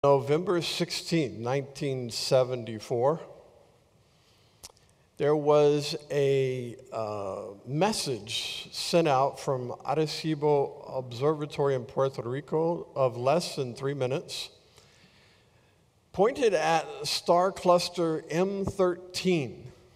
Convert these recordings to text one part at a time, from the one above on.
November 16, 1974, there was a message sent out from Arecibo Observatory in Puerto Rico of less than 3 minutes, pointed at star cluster M13,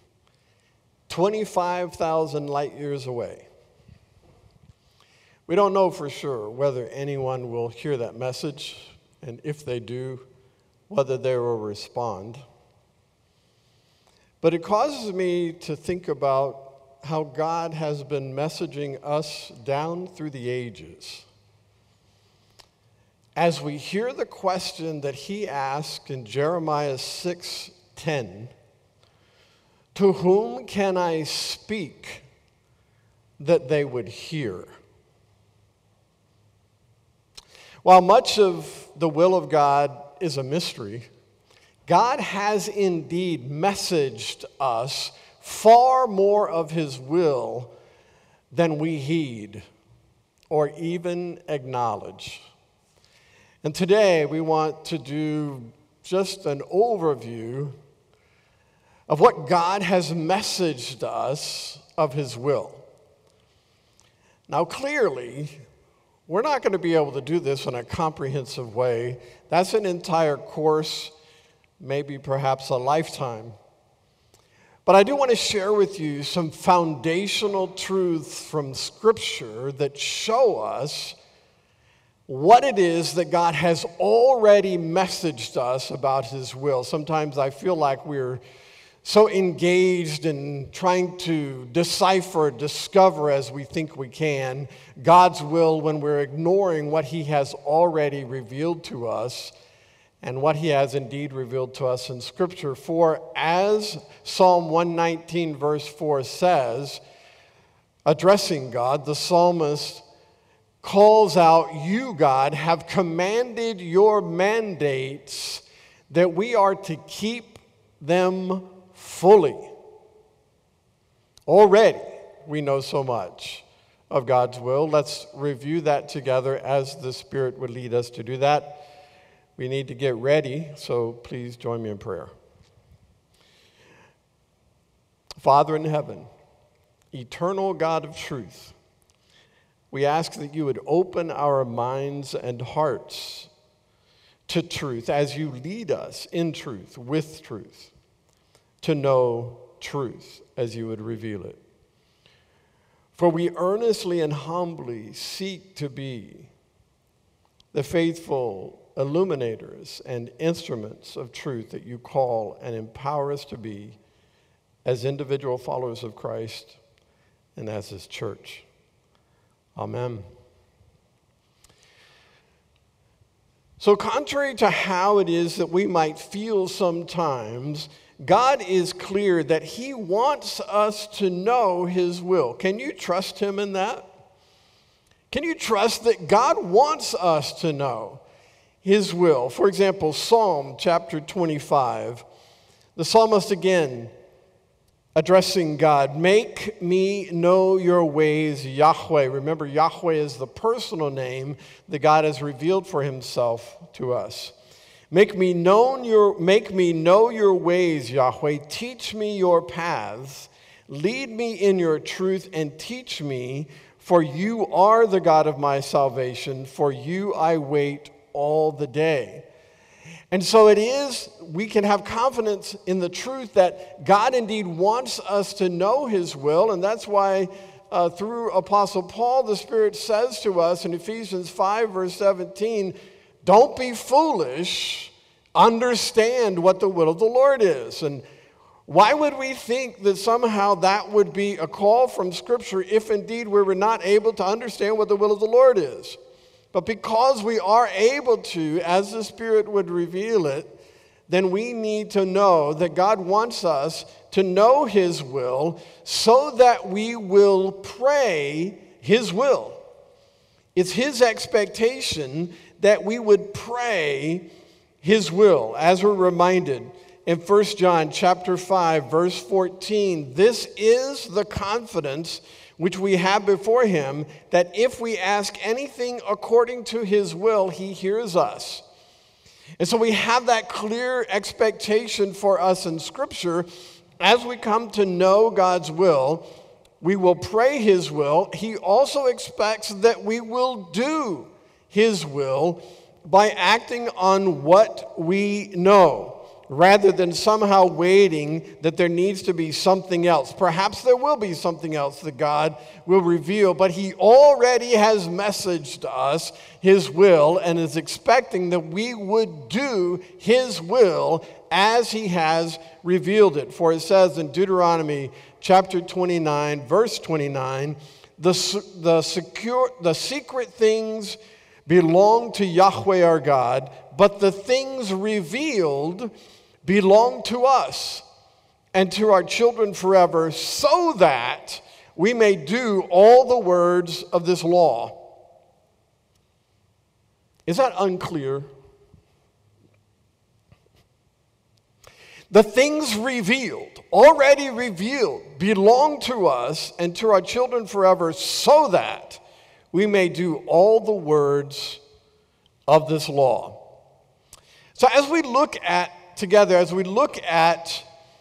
25,000 light years away. We don't know for sure whether anyone will hear that message, and if they do, whether they will respond. But it causes me to think about how God has been messaging us down through the ages. As we hear the question that he asked in Jeremiah 6:10, "To whom can I speak that they would hear?" While much of the will of God is a mystery, God has indeed messaged us far more of his will than we heed or even acknowledge. And today we want to do just an overview of what God has messaged us of his will. Now clearly, we're not going to be able to do this in a comprehensive way. That's an entire course, maybe perhaps a lifetime. But I do want to share with you some foundational truths from Scripture that show us what it is that God has already messaged us about his will. Sometimes I feel like we're so engaged in trying to decipher, discover as we think we can God's will when we're ignoring what he has already revealed to us and what he has indeed revealed to us in Scripture. For as Psalm 119 verse 4 says, addressing God, the psalmist calls out, "You, God, have commanded your mandates that we are to keep them fully." Already, we know so much of God's will. Let's review that together as the Spirit would lead us to do that. We need to get ready, so please join me in prayer. Father in heaven, eternal God of truth, we ask that you would open our minds and hearts to truth as you lead us in truth, with truth, to know truth as you would reveal it. For we earnestly and humbly seek to be the faithful illuminators and instruments of truth that you call and empower us to be as individual followers of Christ and as his church. Amen. So contrary to how it is that we might feel sometimes, God is clear that he wants us to know his will. Can you trust him in that? Can you trust that God wants us to know his will? For example, Psalm chapter 25, the psalmist again addressing God, "Make me know your ways, Yahweh." Remember, Yahweh is the personal name that God has revealed for himself to us. Make me know your ways, Yahweh. Teach me your paths. Lead me in your truth and teach me, for you are the God of my salvation. For you I wait all the day. And so it is, we can have confidence in the truth that God indeed wants us to know his will. And that's why through Apostle Paul, the Spirit says to us in Ephesians 5 verse 17, "Don't be foolish, understand what the will of the Lord is." And why would we think that somehow that would be a call from Scripture if indeed we were not able to understand what the will of the Lord is? But because we are able to, as the Spirit would reveal it, then we need to know that God wants us to know his will so that we will pray his will. It's his expectation that we would pray his will. As we're reminded in 1 John chapter 5, verse 14, "This is the confidence which we have before him, that if we ask anything according to his will, he hears us. And so we have that clear expectation for us in Scripture. As we come to know God's will, we will pray His will. He also expects that we will do His will by acting on what we know, rather than somehow waiting that there needs to be something else. Perhaps there will be something else that God will reveal, but He already has messaged us His will and is expecting that we would do His will as He has revealed it. For it says in Deuteronomy chapter 29, verse 29, the secret things belong to Yahweh our God, but the things revealed belong to us and to our children forever, so that we may do all the words of this law. Is that unclear? The things revealed, already revealed, belong to us and to our children forever, so that we may do all the words of this law. So as we look at together, as we look at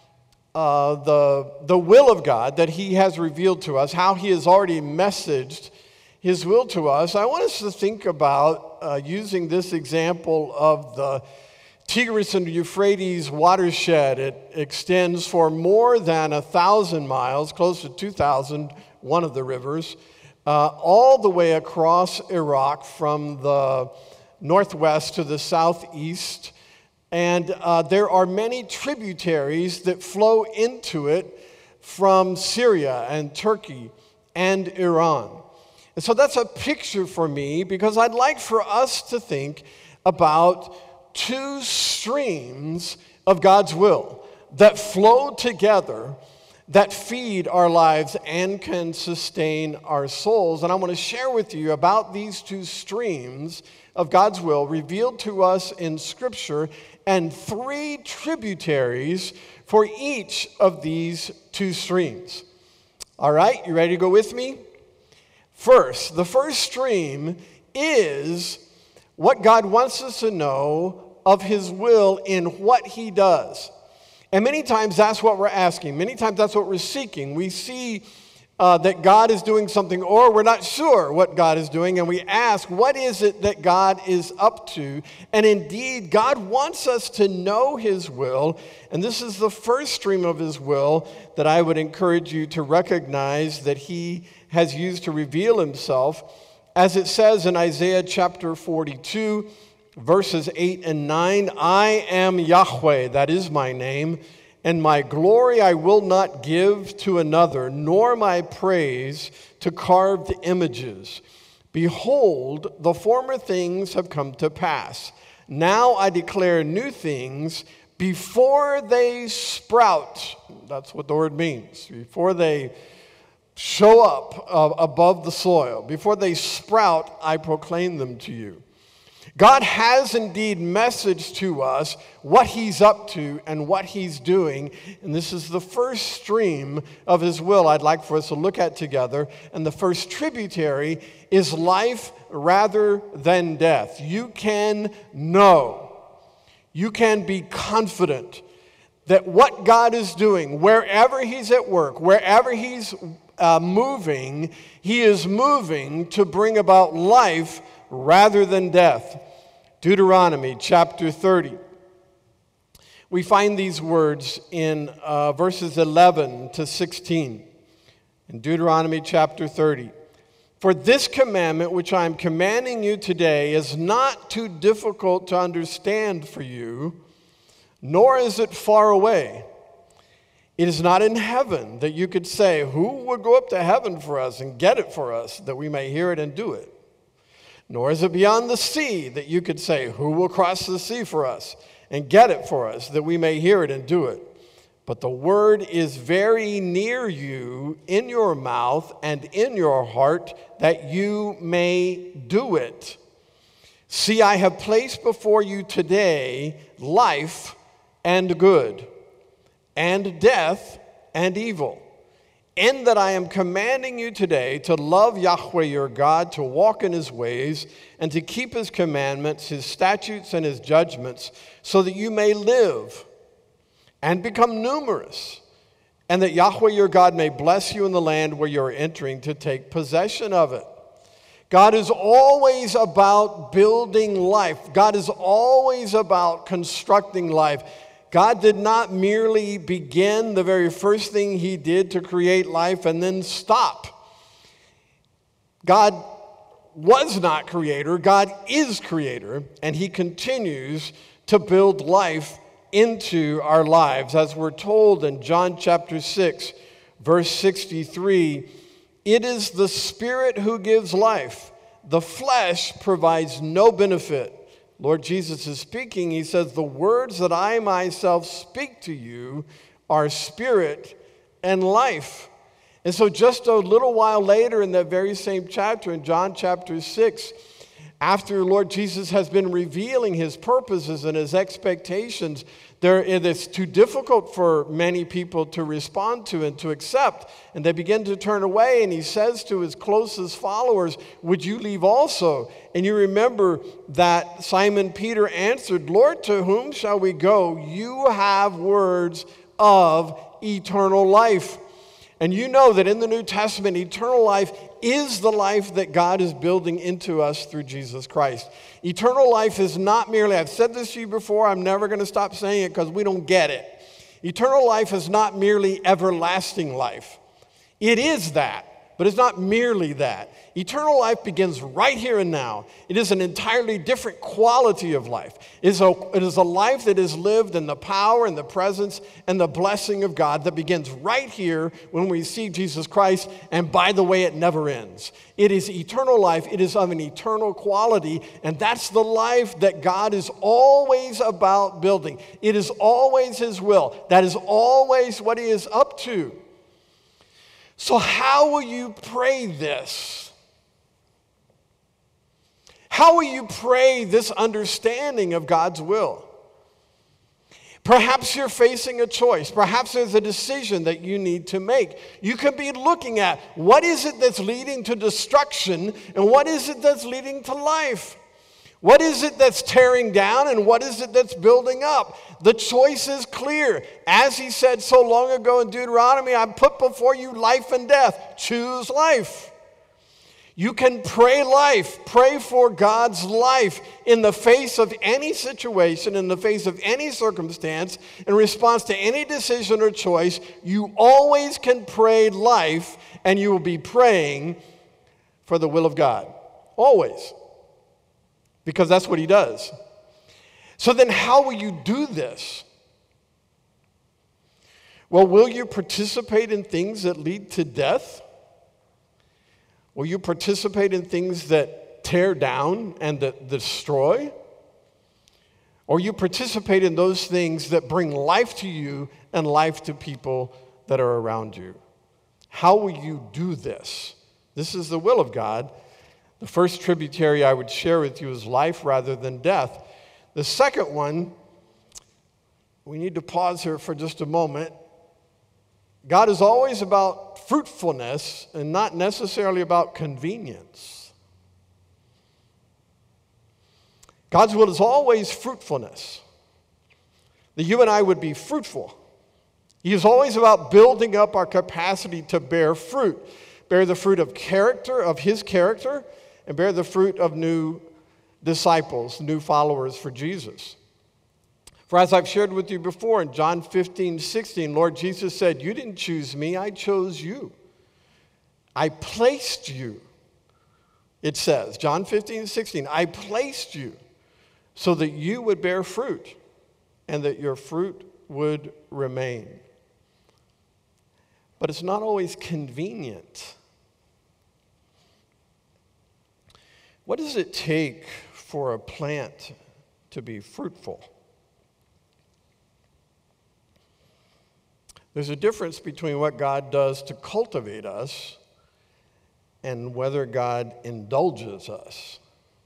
the will of God that He has revealed to us, how He has already messaged His will to us, I want us to think about using this example of the Tigris and Euphrates watershed. It extends for more than 1,000 miles, close to 2,000, one of the rivers, all the way across Iraq from the northwest to the southeast. And there are many tributaries that flow into it from Syria and Turkey and Iran. And so that's a picture for me, because I'd like for us to think about two streams of God's will that flow together, that feed our lives and can sustain our souls. And I want to share with you about these two streams of God's will revealed to us in Scripture, and three tributaries for each of these two streams. All right, you ready to go with me? First, the first stream is what God wants us to know of His will in what He does. And many times that's what we're asking. Many times that's what we're seeking. We see that God is doing something, or we're not sure what God is doing, and we ask, what is it that God is up to? And indeed, God wants us to know His will, and this is the first stream of His will that I would encourage you to recognize that He has used to reveal Himself. As it says in Isaiah chapter 42, verses 8 and 9, I am Yahweh, that is my name, and my glory I will not give to another, nor my praise to carved images. Behold, the former things have come to pass. Now I declare new things before they sprout. That's what the word means. Before they show up above the soil, before they sprout, I proclaim them to you. God has indeed messaged to us what He's up to and what He's doing, and this is the first stream of His will I'd like for us to look at together. And the first tributary is life rather than death. You can know, you can be confident that what God is doing, wherever He's at work, wherever He's moving, He is moving to bring about life rather than death. Deuteronomy chapter 30. We find these words in verses 11 to 16. In Deuteronomy chapter 30. For this commandment which I am commanding you today is not too difficult to understand for you, nor is it far away. It is not in heaven that you could say, who would go up to heaven for us and get it for us, that we may hear it and do it? Nor is it beyond the sea that you could say, who will cross the sea for us and get it for us, that we may hear it and do it? But the word is very near you, in your mouth and in your heart, that you may do it. See, I have placed before you today life and good, and death and evil. in that I am commanding you today to love Yahweh your God, to walk in his ways, and to keep his commandments, his statutes, and his judgments, so that you may live and become numerous, and that Yahweh your God may bless you in the land where you are entering to take possession of it. God is always about building life. God is always about constructing life. God did not merely begin the very first thing he did to create life and then stop. God was not creator. God is creator, and he continues to build life into our lives. As we're told in John chapter 6, verse 63, it is the Spirit who gives life. The flesh provides no benefit. Lord Jesus is speaking. He says, the words that I myself speak to you are spirit and life. And so just a little while later in that very same chapter, in John chapter 6, after Lord Jesus has been revealing his purposes and his expectations, it is too difficult for many people to respond to and to accept. And they begin to turn away, and he says to his closest followers, would you leave also? And you remember that Simon Peter answered, Lord, to whom shall we go? You have words of eternal life. And you know that in the New Testament, eternal life is the life that God is building into us through Jesus Christ. Eternal life is not merely, I've said this to you before, I'm never going to stop saying it because we don't get it. Eternal life is not merely everlasting life. It is that, but it's not merely that. Eternal life begins right here and now. It is an entirely different quality of life. It is a life that is lived in the power and the presence and the blessing of God that begins right here when we receive Jesus Christ, and by the way, it never ends. It is eternal life. It is of an eternal quality, and that's the life that God is always about building. It is always his will. That is always what he is up to. So how will you pray this? How will you pray this understanding of God's will? Perhaps you're facing a choice. Perhaps there's a decision that you need to make. You could be looking at what is it that's leading to destruction and what is it that's leading to life? What is it that's tearing down and what is it that's building up? The choice is clear. As he said so long ago in Deuteronomy, I put before you life and death. Choose life. You can pray life. Pray for God's life in the face of any situation, in the face of any circumstance, in response to any decision or choice. You always can pray life, and you will be praying for the will of God. Always. Because that's what he does. So then how will you do this? Well, will you participate in things that lead to death? Will you participate in things that tear down and that destroy? Or you participate in those things that bring life to you and life to people that are around you? How will you do this? This is the will of God. The first tributary I would share with you is life rather than death. The second one, we need to pause here for just a moment. God is always about fruitfulness and not necessarily about convenience. God's will is always fruitfulness, that you and I would be fruitful. He is always about building up our capacity to bear fruit, bear the fruit of character, of his character, and bear the fruit of new disciples, new followers for Jesus. For as I've shared with you before, in John 15:16, Lord Jesus said, you didn't choose me, I chose you. I placed you. It says, John 15:16, I placed you so that you would bear fruit and that your fruit would remain. But it's not always convenient. What does it take for a plant to be fruitful? There's a difference between what God does to cultivate us and whether God indulges us.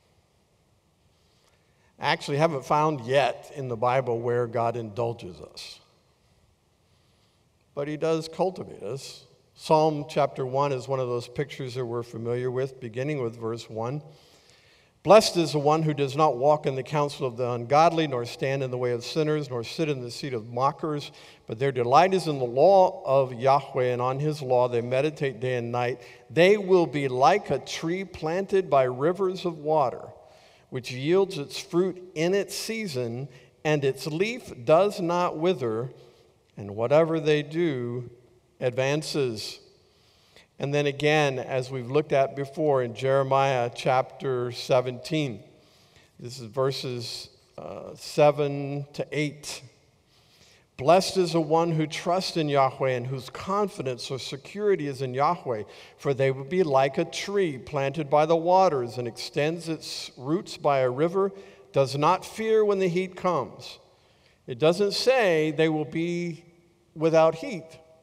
I actually haven't found yet in the Bible where God indulges us. But he does cultivate us Psalm chapter 1 is one of those pictures that we're familiar with, beginning with verse 1. Blessed is the one who does not walk in the counsel of the ungodly, nor stand in the way of sinners, nor sit in the seat of mockers, but their delight is in the law of Yahweh, and on his law they meditate day and night. They will be like a tree planted by rivers of water, which yields its fruit in its season, and its leaf does not wither, and whatever they do advances. And then again, as we've looked at before in Jeremiah chapter 17, this is verses 7 to 8. Blessed is the one who trusts in Yahweh and whose confidence or security is in Yahweh, for they will be like a tree planted by the waters and extends its roots by a river, does not fear when the heat comes. It doesn't say they will be without heat.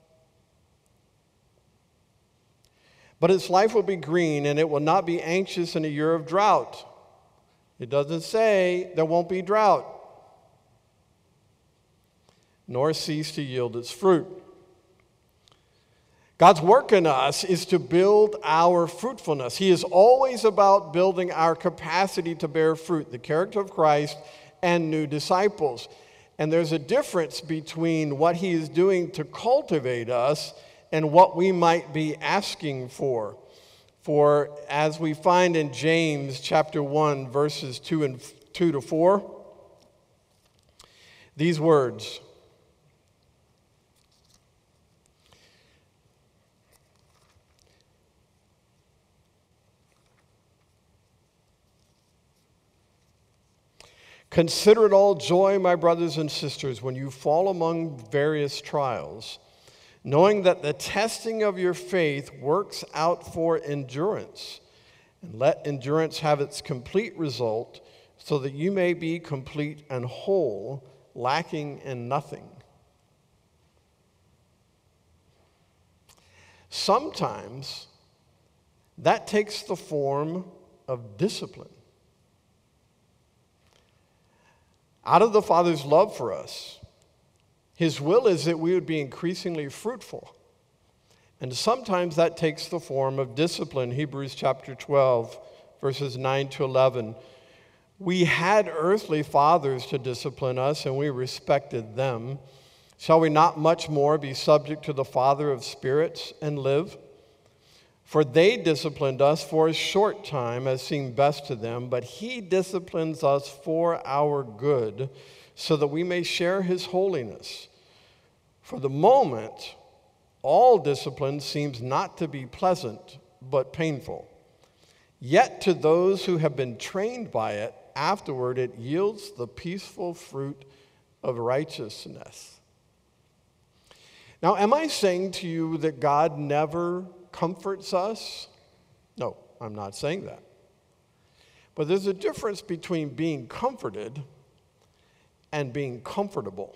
But its life will be green, and it will not be anxious in a year of drought. It doesn't say there won't be drought, nor cease to yield its fruit. God's work in us is to build our fruitfulness. He is always about building our capacity to bear fruit, the character of Christ and new disciples. And there's a difference between what he is doing to cultivate us and what we might be asking for. For as we find in James chapter 1, verses 2 to 4, these words, "Consider it all joy, my brothers and sisters, when you fall among various trials, knowing that the testing of your faith works out for endurance. And let endurance have its complete result, so that you may be complete and whole, lacking in nothing." Sometimes that takes the form of discipline. Out of the Father's love for us, his will is that we would be increasingly fruitful. And sometimes that takes the form of discipline. Hebrews chapter 12, verses 9 to 11. "We had earthly fathers to discipline us, and we respected them. Shall we not much more be subject to the Father of spirits and live? For they disciplined us for a short time, as seemed best to them, but he disciplines us for our good, so that we may share his holiness. For the moment, all discipline seems not to be pleasant, but painful. Yet to those who have been trained by it, afterward it yields the peaceful fruit of righteousness." Now, am I saying to you that God never comforts us? No, I'm not saying that. But there's a difference between being comforted and being comfortable.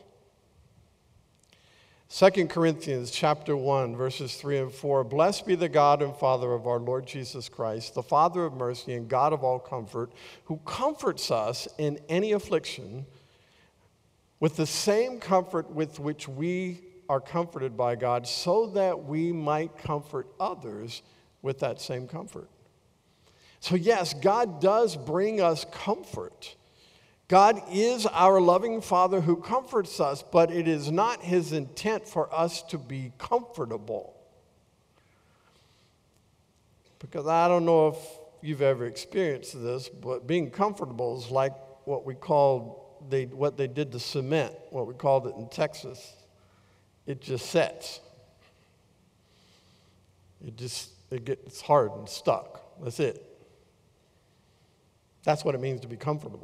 2 Corinthians chapter 1, verses 3 and 4. "Blessed be the God and Father of our Lord Jesus Christ, the Father of mercy and God of all comfort, who comforts us in any affliction with the same comfort with which we are comforted by God, so that we might comfort others with that same comfort." So yes, God does bring us comfort. God is our loving Father who comforts us, but it is not his intent for us to be comfortable. Because I don't know if you've ever experienced this, but being comfortable is like what they did to cement, what we called it in Texas. It just sets. It gets hard and stuck. That's it. That's what it means to be comfortable.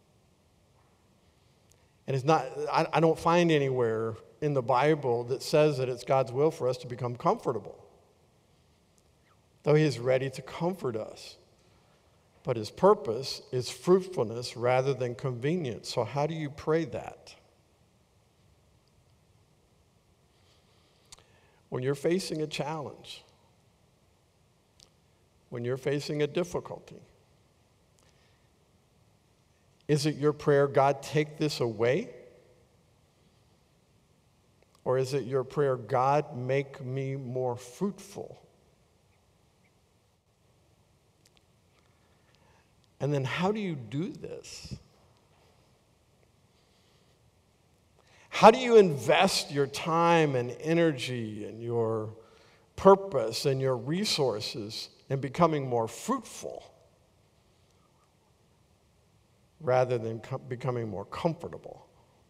And it's not, I don't find anywhere in the Bible that says that it's God's will for us to become comfortable. Though he is ready to comfort us. But his purpose is fruitfulness rather than convenience. So how do you pray that? When you're facing a challenge, when you're facing a difficulty, is it your prayer, God, take this away? Or is it your prayer, God, make me more fruitful? And then how do you do this? How do you invest your time and energy and your purpose and your resources in becoming more fruitful rather than becoming more comfortable?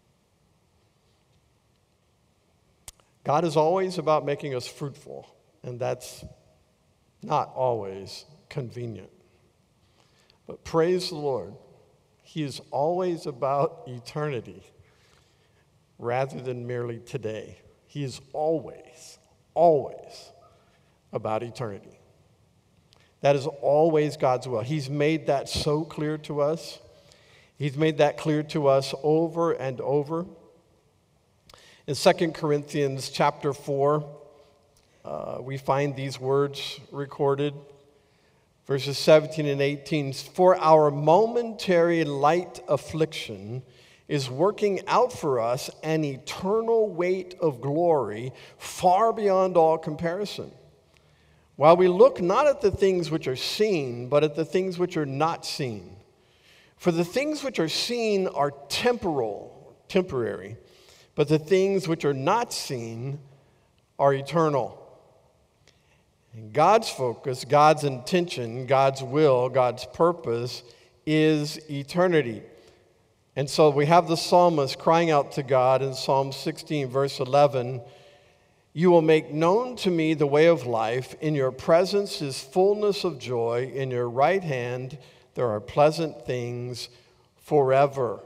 God is always about making us fruitful, and that's not always convenient. But praise the Lord, He is always about eternity rather than merely today. He is always, always about eternity. That is always God's will. He's made that so clear to us. He's made that clear to us over and over. In 2 Corinthians chapter 4, we find these words recorded. Verses 17 and 18, for our momentary light affliction is working out for us an eternal weight of glory far beyond all comparison. While we look not at the things which are seen, but at the things which are not seen. For the things which are seen are temporary, but the things which are not seen are eternal. And God's focus, God's intention, God's will, God's purpose is eternity. And so we have the psalmist crying out to God in Psalm 16, verse 11, you will make known to me the way of life. In your presence is fullness of joy. In your right hand there are pleasant things forever.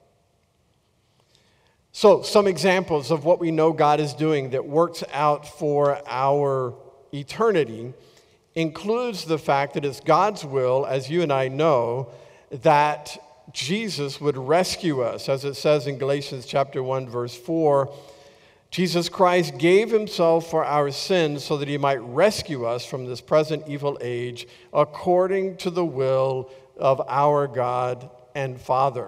So some examples of what we know God is doing that works out for our eternity includes the fact that it's God's will, as you and I know, that Jesus would rescue us. As it says in Galatians chapter 1, verse 4, Jesus Christ gave himself for our sins so that he might rescue us from this present evil age according to the will of our God and Father.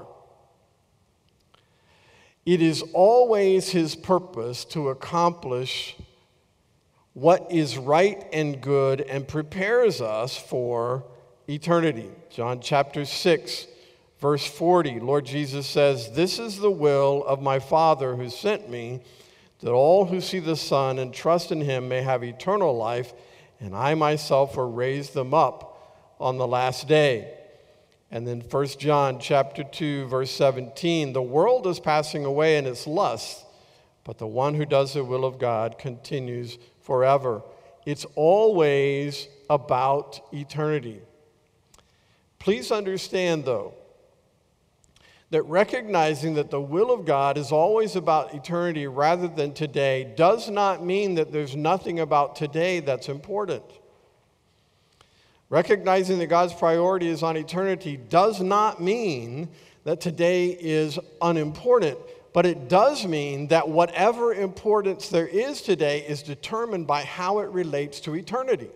It is always his purpose to accomplish what is right and good and prepares us for eternity. John chapter 6, verse 40, Lord Jesus says, this is the will of my Father who sent me, that all who see the Son and trust in him may have eternal life, and I myself will raise them up on the last day. And then 1 John chapter 2, verse 17, the world is passing away in its lust, but the one who does the will of God continues forever. It's always about eternity. Please understand, though, that recognizing that the will of God is always about eternity rather than today does not mean that there's nothing about today that's important. Recognizing that God's priority is on eternity does not mean that today is unimportant. But it does mean that whatever importance there is today is determined by how it relates to eternity.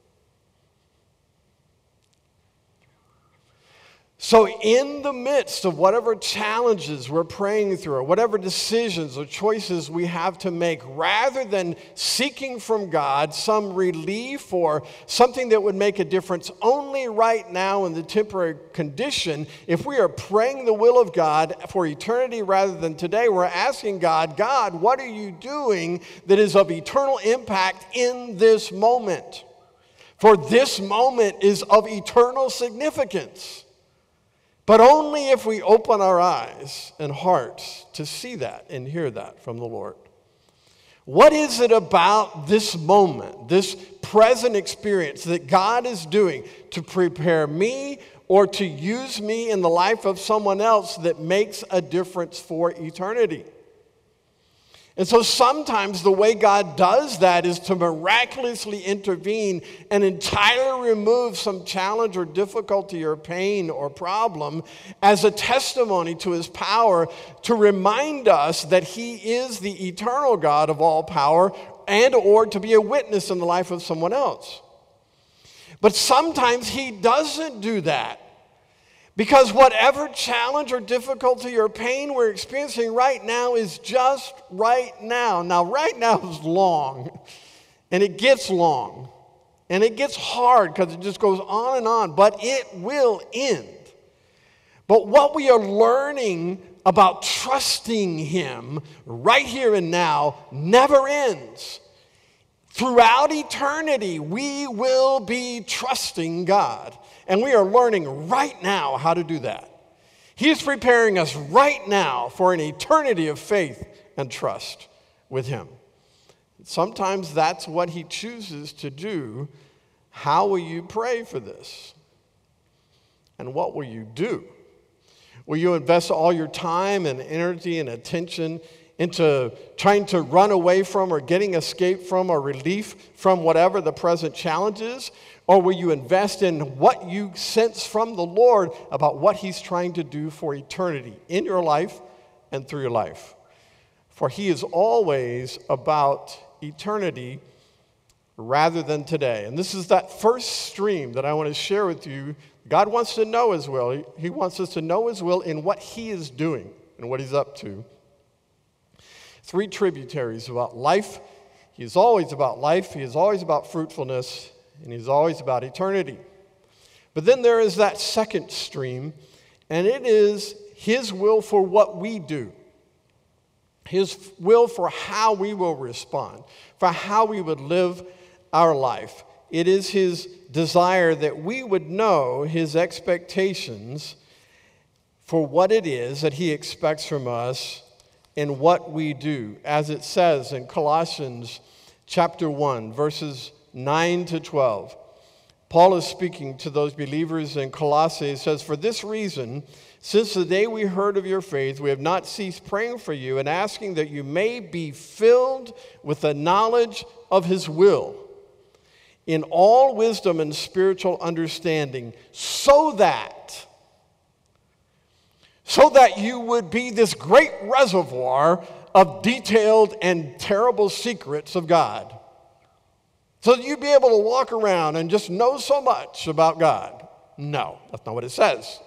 So in the midst of whatever challenges we're praying through, or whatever decisions or choices we have to make, rather than seeking from God some relief or something that would make a difference only right now in the temporary condition, if we are praying the will of God for eternity rather than today, we're asking God, God, what are you doing that is of eternal impact in this moment? For this moment is of eternal significance. But only if we open our eyes and hearts to see that and hear that from the Lord. What is it about this moment, this present experience that God is doing to prepare me or to use me in the life of someone else that makes a difference for eternity? And so sometimes the way God does that is to miraculously intervene and entirely remove some challenge or difficulty or pain or problem as a testimony to his power to remind us that he is the eternal God of all power and or to be a witness in the life of someone else. But sometimes he doesn't do that. Because whatever challenge or difficulty or pain we're experiencing right now is just right now. Now, right now is long, and it gets long, and it gets hard because it just goes on and on, but it will end. But what we are learning about trusting Him right here and now never ends. Throughout eternity, we will be trusting God. And we are learning right now how to do that. He's preparing us right now for an eternity of faith and trust with Him. Sometimes that's what He chooses to do. How will you pray for this? And what will you do? Will you invest all your time and energy and attention into trying to run away from or getting escape from or relief from whatever the present challenge is? Or will you invest in what you sense from the Lord about what He's trying to do for eternity in your life and through your life? For He is always about eternity rather than today. And this is that first stream that I want to share with you. God wants to know His will. He wants us to know His will in what He is doing and what He's up to. 3 tributaries about life. He is always about life. He is always about fruitfulness. And He's always about eternity. But then there is that second stream, and it is His will for what we do. His will for how we will respond, for how we would live our life. It is His desire that we would know His expectations for what it is that He expects from us in what we do. As it says in Colossians chapter 1, verses 9 to 12. Paul is speaking to those believers in Colossae. He says, "For this reason, since the day we heard of your faith, we have not ceased praying for you and asking that you may be filled with the knowledge of His will, in all wisdom and spiritual understanding, so that you would be this great reservoir of detailed and terrible secrets of God." So that you'd be able to walk around and just know so much about God. No, that's not what it says.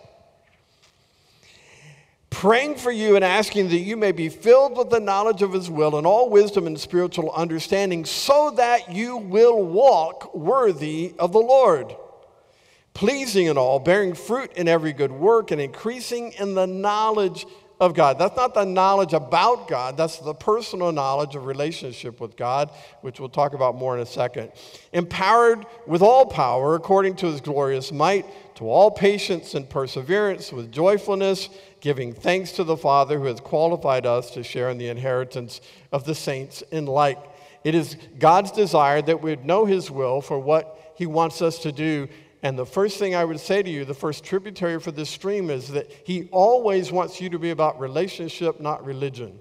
Praying for you and asking that you may be filled with the knowledge of His will and all wisdom and spiritual understanding, so that you will walk worthy of the Lord, pleasing in all, bearing fruit in every good work, and increasing in the knowledge of God. That's not the knowledge about God. That's the personal knowledge of relationship with God, which we'll talk about more in a second. Empowered with all power according to His glorious might, to all patience and perseverance with joyfulness, giving thanks to the Father who has qualified us to share in the inheritance of the saints in light. It is God's desire that we would know His will for what He wants us to do. And the first thing I would say to you, the first tributary for this stream, is that He always wants you to be about relationship, not religion.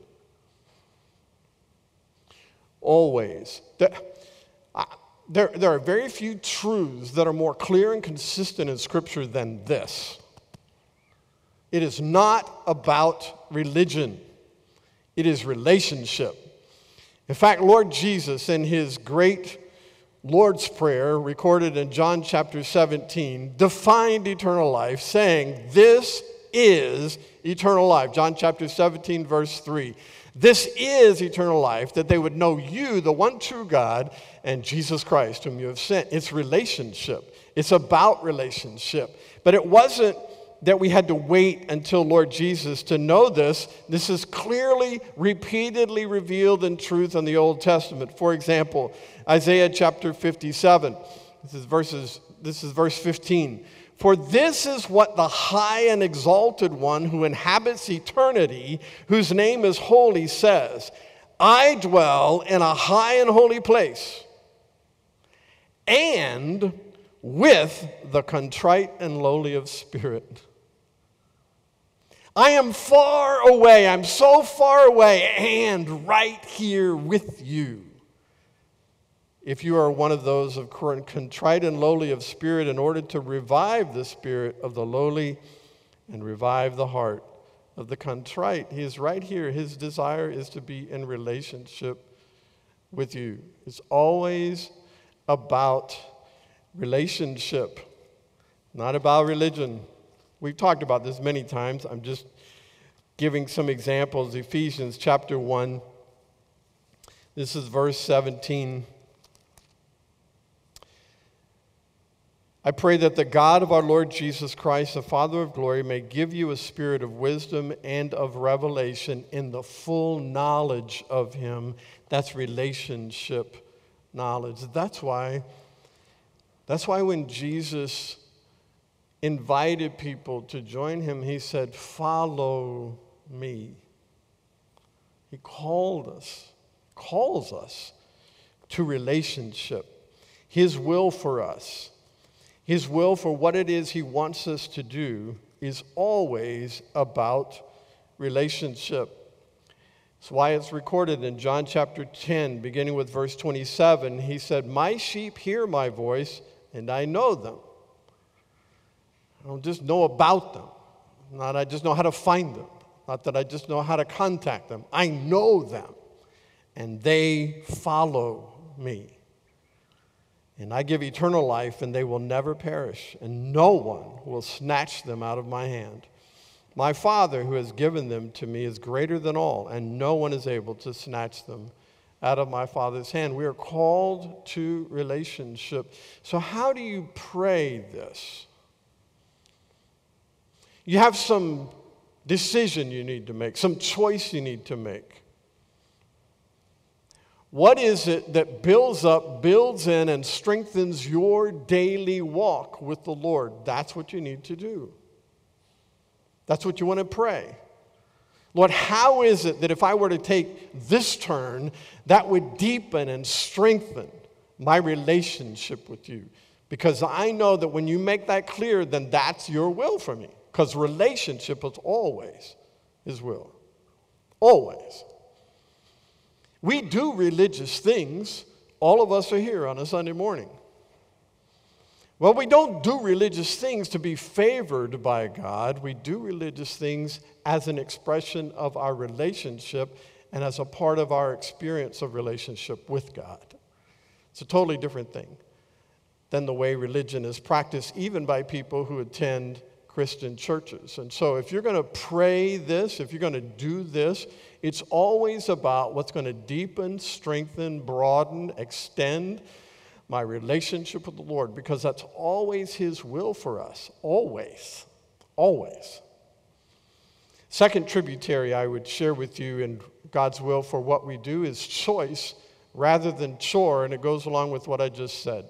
Always. There are very few truths that are more clear and consistent in Scripture than this. It is not about religion. It is relationship. In fact, Lord Jesus, in His great Lord's Prayer, recorded in John chapter 17, defined eternal life, saying, "This is eternal life." John chapter 17, verse 3. This is eternal life, that they would know you, the one true God, and Jesus Christ, whom you have sent. It's relationship. It's about relationship. But it wasn't that we had to wait until Lord Jesus to know this. This is clearly, repeatedly revealed in truth in the Old Testament. For example, Isaiah chapter 57. This is verse 15. "For this is what the high and exalted one who inhabits eternity, whose name is holy, says, I dwell in a high and holy place, and with the contrite and lowly of spirit." I am far away. I'm so far away and right here with you. If you are one of those of contrite and lowly of spirit, in order to revive the spirit of the lowly and revive the heart of the contrite. He is right here. His desire is to be in relationship with you. It's always about relationship, not about religion. We've talked about this many times. I'm just giving some examples. Ephesians chapter 1. This is verse 17. I pray that the God of our Lord Jesus Christ, the Father of glory, may give you a spirit of wisdom and of revelation in the full knowledge of him. That's relationship knowledge. That's why when Jesus invited people to join him, he said, "Follow me." He calls us to relationship. His will for us, his will for what it is he wants us to do is always about relationship. That's why it's recorded in John chapter 10, beginning with verse 27. He said, "My sheep hear my voice, and I know them." I don't just know about them. Not I just know how to find them. Not that I just know how to contact them. I know them, and they follow me. And I give eternal life, and they will never perish, and no one will snatch them out of my hand. My Father, who has given them to me, is greater than all, and no one is able to snatch them out of my Father's hand. We are called to relationship. So how do you pray this? You have some decision you need to make, some choice you need to make. What is it that builds up, builds in, and strengthens your daily walk with the Lord? That's what you need to do. That's what you want to pray. Lord, how is it that if I were to take this turn, that would deepen and strengthen my relationship with you? Because I know that when you make that clear, then that's your will for me. Because relationship is always his will. Always. We do religious things. All of us are here on a Sunday morning. Well, we don't do religious things to be favored by God. We do religious things as an expression of our relationship and as a part of our experience of relationship with God. It's a totally different thing than the way religion is practiced, even by people who attend Christian churches. And so if you're going to pray this, if you're going to do this, it's always about what's going to deepen, strengthen, broaden, extend my relationship with the Lord, because that's always his will for us. Always. Always. Second tributary I would share with you in God's will for what we do is choice rather than chore, and it goes along with what I just said.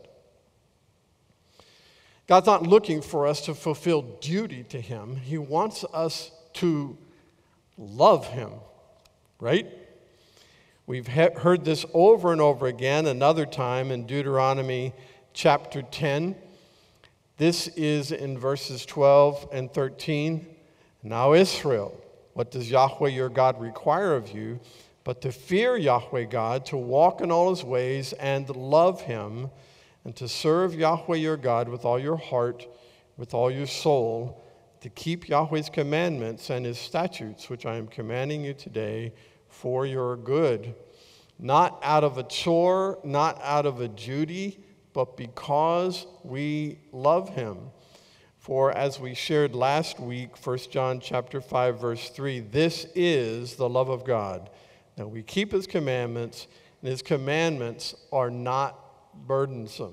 God's not looking for us to fulfill duty to him. He wants us to love him, right? We've heard this over and over again, another time in Deuteronomy chapter 10. This is in verses 12 and 13. Now Israel, what does Yahweh your God require of you but to fear Yahweh God, to walk in all his ways and love him, and to serve Yahweh your God with all your heart, with all your soul, to keep Yahweh's commandments and his statutes, which I am commanding you today, for your good, not out of a chore, not out of a duty, but because we love him. For as we shared last week, 1 John chapter 5, verse 3, this is the love of God, that we keep his commandments, and his commandments are not burdensome.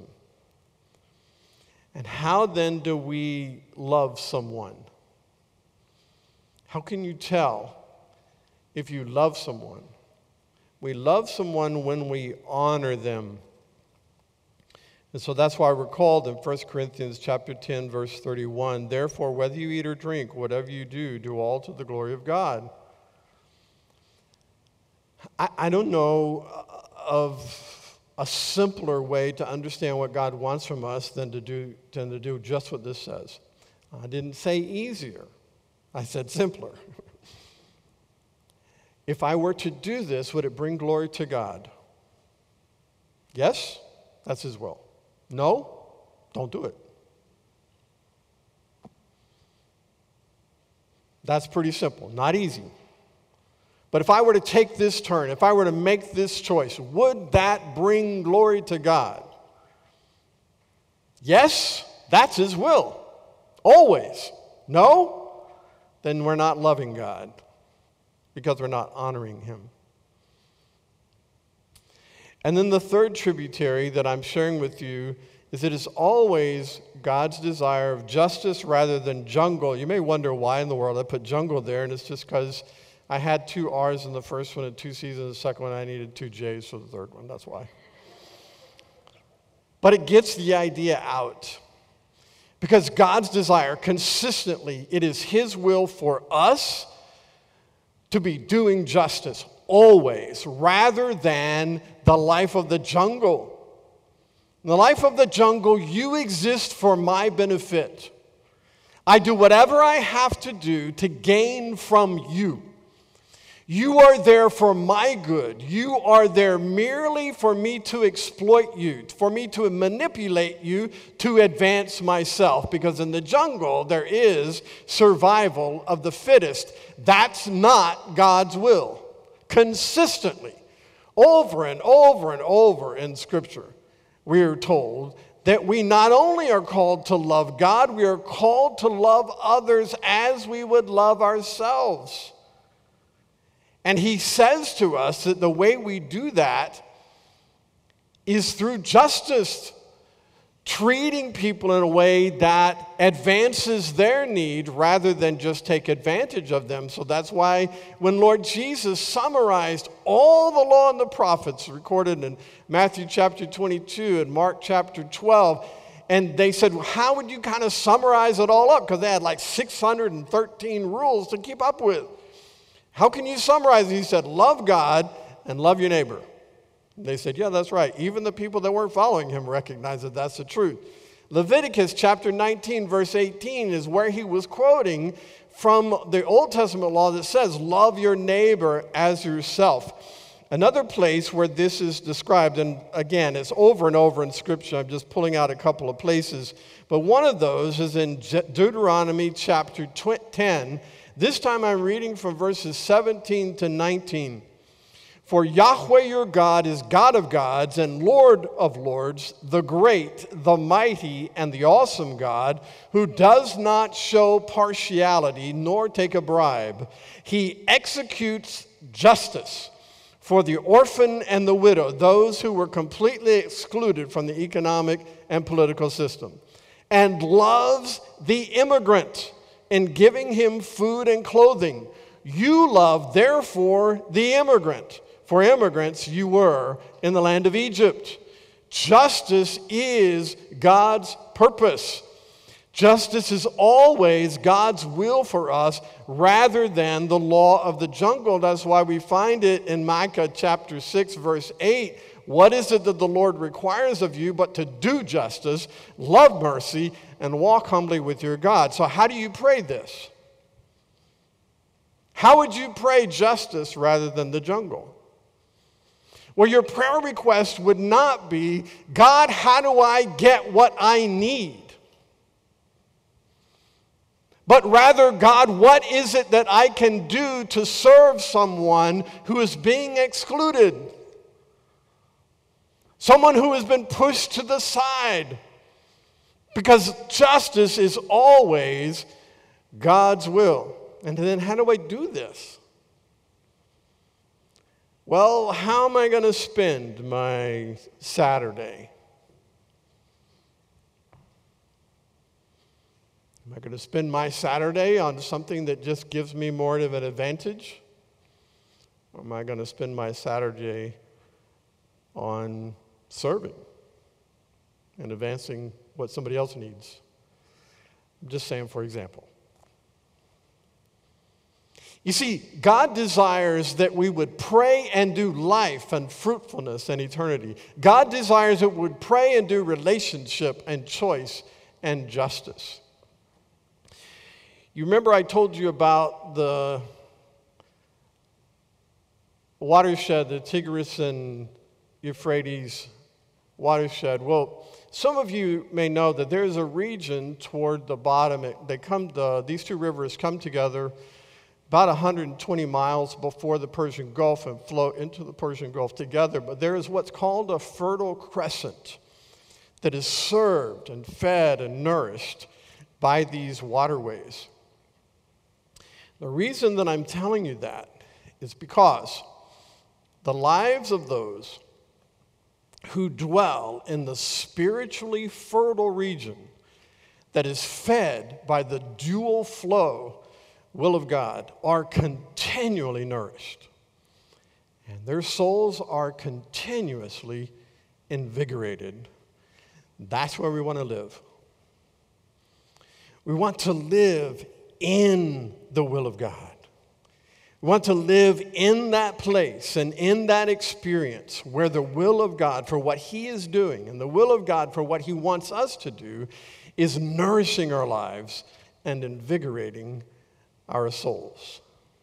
And how then do we love someone? How can you tell if you love someone? We love someone when we honor them. And so that's why we're called in 1 Corinthians chapter 10, verse 31, therefore, whether you eat or drink, whatever you do, do all to the glory of God. I don't know of a simpler way to understand what God wants from us than to do just what this says. I didn't say easier. I said simpler. If I were to do this, would it bring glory to God? Yes, that's his will. No, don't do it. That's pretty simple, not easy. But if I were to take this turn, if I were to make this choice, would that bring glory to God? Yes, that's his will. Always. No? Then we're not loving God because we're not honoring him. And then the third tributary that I'm sharing with you is it is always God's desire of justice rather than jungle. You may wonder why in the world I put jungle there, and it's just because I had 2 R's in the first one and 2 C's in the second one. I needed 2 J's for the third one. That's why. But it gets the idea out. Because God's desire, consistently, it is his will for us to be doing justice, always, rather than the life of the jungle. In the life of the jungle, you exist for my benefit. I do whatever I have to do to gain from you. You are there for my good. You are there merely for me to exploit you, for me to manipulate you to advance myself. Because in the jungle, there is survival of the fittest. That's not God's will. Consistently, over and over and over in Scripture, we are told that we not only are called to love God, we are called to love others as we would love ourselves. And he says to us that the way we do that is through justice, treating people in a way that advances their need rather than just take advantage of them. So that's why when Lord Jesus summarized all the law and the prophets recorded in Matthew chapter 22 and Mark chapter 12, and they said, well, how would you kind of summarize it all up? Because they had like 613 rules to keep up with. How can you summarize it? He said, love God and love your neighbor. They said, yeah, that's right. Even the people that weren't following him recognized that that's the truth. Leviticus chapter 19, verse 18 is where he was quoting from the Old Testament law that says, love your neighbor as yourself. Another place where this is described, and again, it's over and over in Scripture. I'm just pulling out a couple of places. But one of those is in Deuteronomy chapter 10. This time I'm reading from verses 17 to 19. For Yahweh your God is God of gods and Lord of lords, the great, the mighty, and the awesome God, who does not show partiality nor take a bribe. He executes justice for the orphan and the widow, those who were completely excluded from the economic and political system, and loves the immigrant in giving him food and clothing. You love, therefore, the immigrant. For immigrants you were in the land of Egypt. Justice is God's purpose. Justice is always God's will for us rather than the law of the jungle. That's why we find it in Micah chapter 6, verse 8. What is it that the Lord requires of you but to do justice, love mercy, and walk humbly with your God? So how do you pray this? How would you pray justice rather than the jungle? Well, your prayer request would not be, God, how do I get what I need? But rather, God, what is it that I can do to serve someone who is being excluded? Someone who has been pushed to the side. Because justice is always God's will. And then how do I do this? Well, how am I going to spend my Saturday? Am I going to spend my Saturday on something that just gives me more of an advantage? Or am I going to spend my Saturday on serving and advancing what somebody else needs? I'm just saying, for example. You see, God desires that we would pray and do life and fruitfulness and eternity. God desires that we would pray and do relationship and choice and justice. You remember I told you about the watershed, the Tigris and Euphrates watershed. Well, some of you may know that there's a region toward the bottom. These two rivers come together about 120 miles before the Persian Gulf and flow into the Persian Gulf together. But there is what's called a fertile crescent that is served and fed and nourished by these waterways. The reason that I'm telling you that is because the lives of those who dwell in the spiritually fertile region that is fed by the dual flow will of God are continually nourished. And their souls are continuously invigorated. That's where we want to live. We want to live in the will of God. We want to live in that place and in that experience where the will of God for what He is doing and the will of God for what He wants us to do is nourishing our lives and invigorating our souls.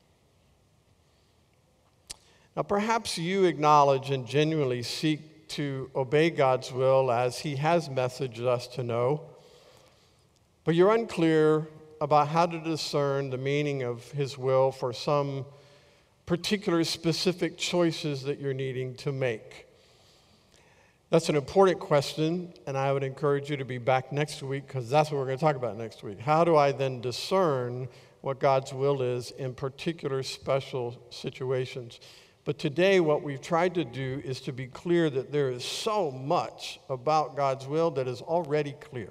Now, perhaps you acknowledge and genuinely seek to obey God's will as He has messaged us to know, but you're unclear about how to discern the meaning of His will for some particular specific choices that you're needing to make. That's an important question, and I would encourage you to be back next week because that's what we're going to talk about next week. How do I then discern what God's will is in particular special situations? But today what we've tried to do is to be clear that there is so much about God's will that is already clear.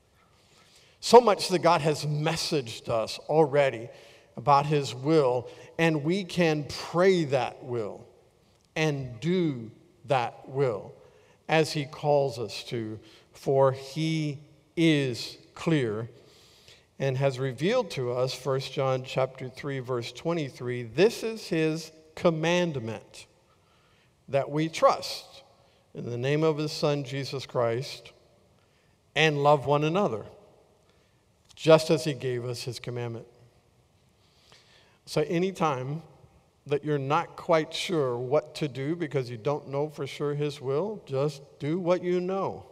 So much that God has messaged us already about His will, and we can pray that will and do that will as He calls us to, for He is clear and has revealed to us, 1 John chapter 3, verse 23, this is His commandment, that we trust in the name of His Son, Jesus Christ, and love one another, just as He gave us His commandment. So anytime that you're not quite sure what to do because you don't know for sure His will, just do what you know.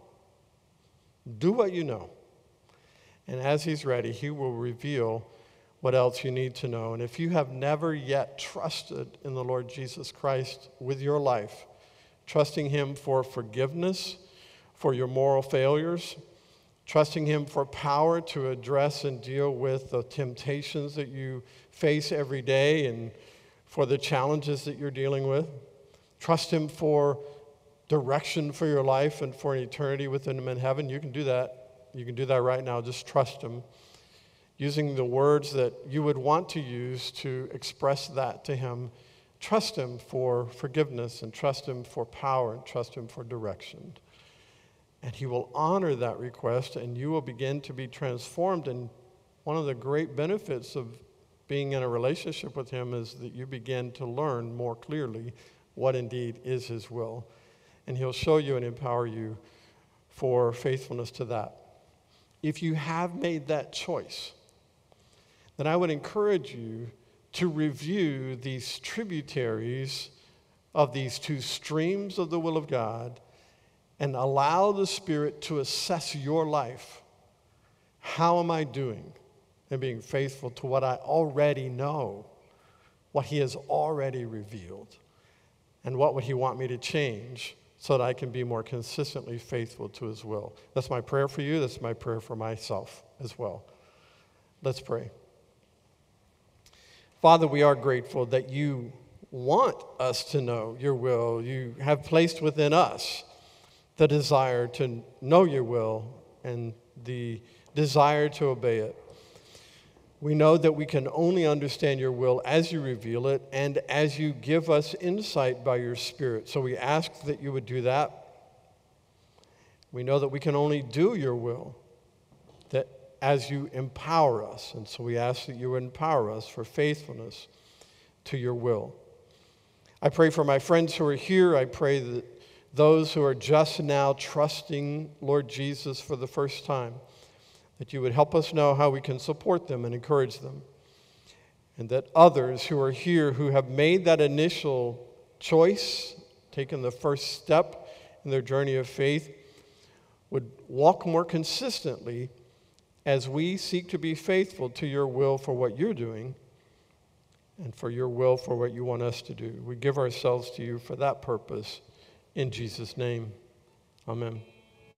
Do what you know. And as He's ready, He will reveal what else you need to know. And if you have never yet trusted in the Lord Jesus Christ with your life, trusting Him for forgiveness, for your moral failures, trusting Him for power to address and deal with the temptations that you face every day and for the challenges that you're dealing with. Trust Him for direction for your life and for an eternity with Him in heaven. You can do that. You can do that right now. Just trust Him, using the words that you would want to use to express that to Him. Trust Him for forgiveness and trust Him for power and trust Him for direction. And He will honor that request, and you will begin to be transformed. And one of the great benefits of being in a relationship with Him is that you begin to learn more clearly what indeed is His will. And He'll show you and empower you for faithfulness to that. If you have made that choice, then I would encourage you to review these tributaries of these two streams of the will of God and allow the Spirit to assess your life. How am I doing in being faithful to what I already know, what He has already revealed, and what would He want me to change so that I can be more consistently faithful to His will? That's my prayer for you. That's my prayer for myself as well. Let's pray. Father, we are grateful that You want us to know Your will. You have placed within us the desire to know Your will and the desire to obey it. We know that we can only understand Your will as You reveal it and as You give us insight by Your Spirit. So we ask that You would do that. We know that we can only do Your will that as You empower us. And so we ask that You would empower us for faithfulness to Your will. I pray for my friends who are here. I pray that those who are just now trusting Lord Jesus for the first time, that You would help us know how we can support them and encourage them. And that others who are here who have made that initial choice, taken the first step in their journey of faith, would walk more consistently as we seek to be faithful to Your will for what You're doing and for Your will for what You want us to do. We give ourselves to You for that purpose. In Jesus' name, amen.